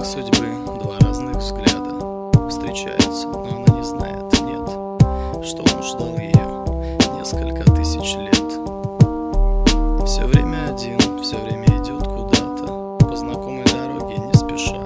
судьбы, два разных взгляда встречаются, но она не знает, нет, что он ждал ее несколько тысяч лет. Все время один, все время идет куда-то по знакомой дороге, не спеша.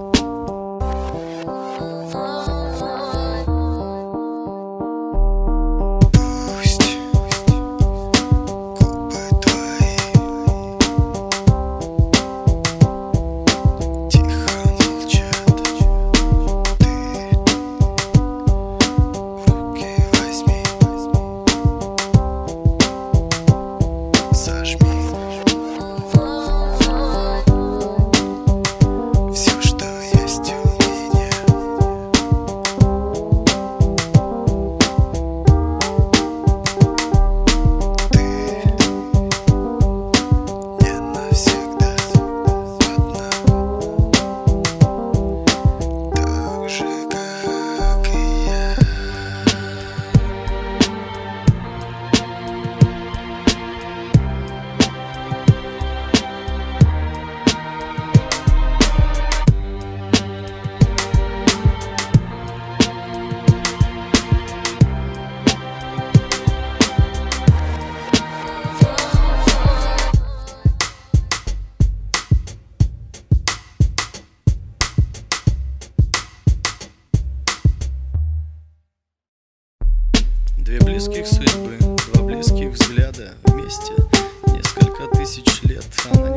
Две близких судьбы, два близких взгляда вместе несколько тысяч лет. Она